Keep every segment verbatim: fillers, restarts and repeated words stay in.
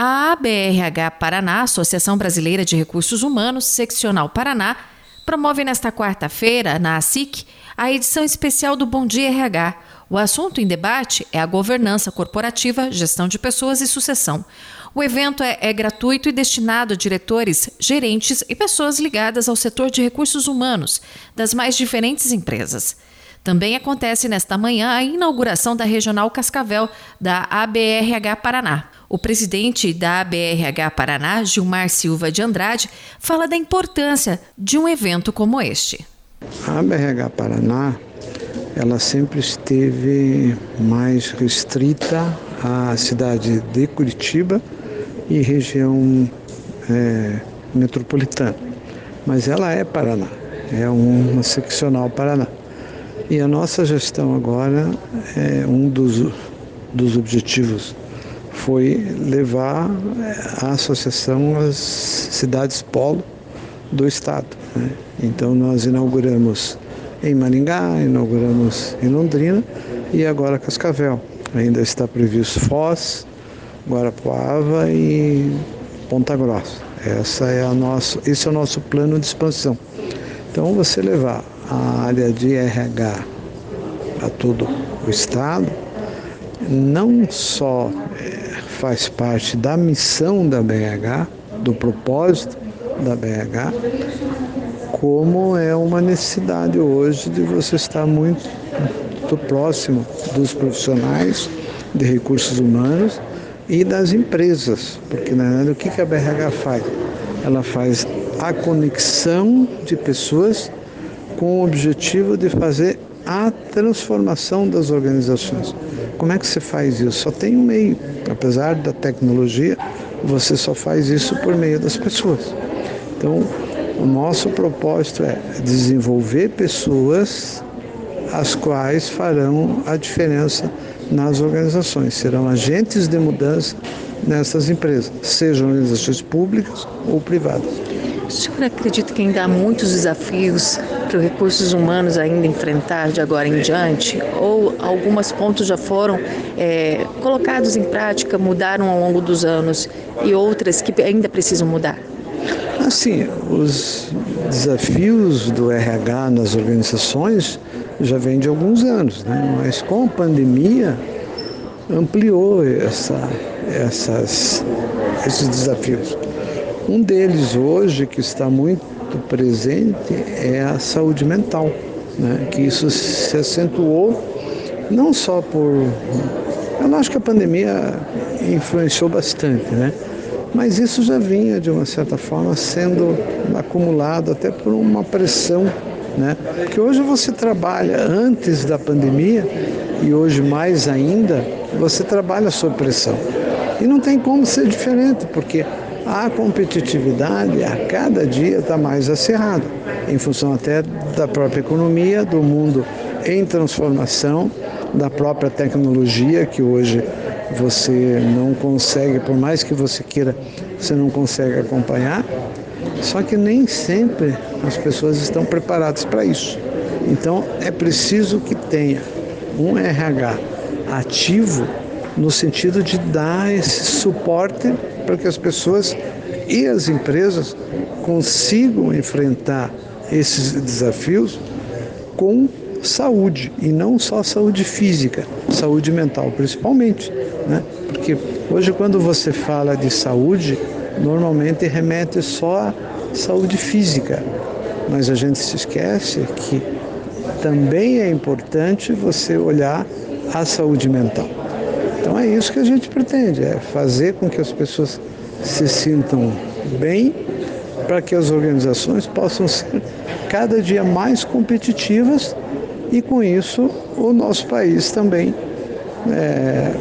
A A B R H Paraná, Associação Brasileira de Recursos Humanos, Seccional Paraná, promove nesta quarta-feira, na A S I C, a edição especial do Bom Dia R H. O assunto em debate é a governança corporativa, gestão de pessoas e sucessão. O evento é, é gratuito e destinado a diretores, gerentes e pessoas ligadas ao setor de recursos humanos das mais diferentes empresas. Também acontece nesta manhã a inauguração da Regional Cascavel, da A B R H Paraná. O presidente da A B R H Paraná, Gilmar Silva de Andrade, fala da importância de um evento como este. A A B R H Paraná, ela sempre esteve mais restrita à cidade de Curitiba e região é, metropolitana. Mas ela é Paraná, é uma seccional Paraná. E a nossa gestão agora, é, um dos, dos objetivos foi levar a associação às cidades polo do estado, né? Então nós inauguramos em Maringá, inauguramos em Londrina e agora Cascavel. Ainda está previsto Foz, Guarapuava e Ponta Grossa. Essa é a nosso, esse é o nosso plano de expansão. Então você levar a área de R H para todo o estado, não só é, faz parte da missão da B R H, do propósito da B R H, como é uma necessidade hoje de você estar muito, muito próximo dos profissionais de recursos humanos e das empresas, porque na verdade o que a B R H faz? Ela faz a conexão de pessoas com o objetivo de fazer a transformação das organizações. Como é que você faz isso? Só tem um meio. Apesar da tecnologia, você só faz isso por meio das pessoas. Então, o nosso propósito é desenvolver pessoas as quais farão a diferença nas organizações, serão agentes de mudança nessas empresas, sejam organizações públicas ou privadas. O senhor acredita que ainda há muitos desafios para os recursos humanos ainda enfrentar de agora em diante? Ou alguns pontos já foram é, colocados em prática, mudaram ao longo dos anos e outras que ainda precisam mudar? Assim, os desafios do R H nas organizações já vêm de alguns anos, né? Mas com a pandemia ampliou essa, essas, esses desafios. Um deles hoje, que está muito presente, é a saúde mental, né? Que isso se acentuou não só por... Eu acho que a pandemia influenciou bastante, né? Mas isso já vinha, de uma certa forma, sendo acumulado até por uma pressão, né? Porque hoje você trabalha antes da pandemia e hoje mais ainda, você trabalha sob pressão. E não tem como ser diferente, porque a competitividade a cada dia está mais acirrada, em função até da própria economia, do mundo em transformação, da própria tecnologia, que hoje você não consegue, por mais que você queira, você não consegue acompanhar. Só que nem sempre as pessoas estão preparadas para isso. Então é preciso que tenha um R H ativo no sentido de dar esse suporte para que as pessoas e as empresas consigam enfrentar esses desafios com saúde, e não só saúde física, saúde mental principalmente, né? Porque hoje quando você fala de saúde, normalmente remete só à saúde física, mas a gente se esquece que também é importante você olhar a saúde mental. Então é isso que a gente pretende, é fazer com que as pessoas se sintam bem, para que as organizações possam ser cada dia mais competitivas e com isso o nosso país também é,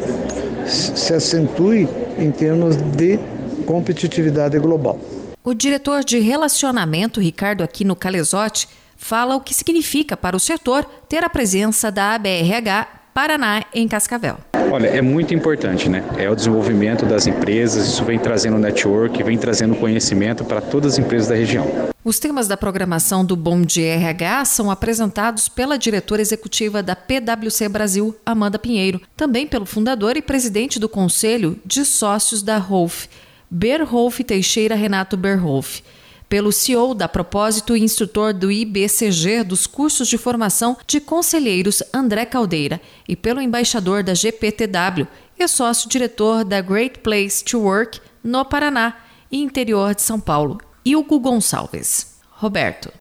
se acentue em termos de competitividade global. O diretor de relacionamento, Ricardo Aquino Calesotti, fala o que significa para o setor ter a presença da A B R H Paraná em Cascavel. Olha, é muito importante, né? É o desenvolvimento das empresas, isso vem trazendo network, vem trazendo conhecimento para todas as empresas da região. Os temas da programação do Bom Dia R H são apresentados pela diretora executiva da P W C Brasil, Amanda Pinheiro, também pelo fundador e presidente do Conselho de Sócios da Rolf, Berhoff Teixeira Renato Berhoff, pelo C E O da Propósito e instrutor do I B C G dos cursos de formação de conselheiros André Caldeira e pelo embaixador da G P T W e sócio-diretor da Great Place to Work no Paraná e interior de São Paulo, Hugo Gonçalves. Roberto.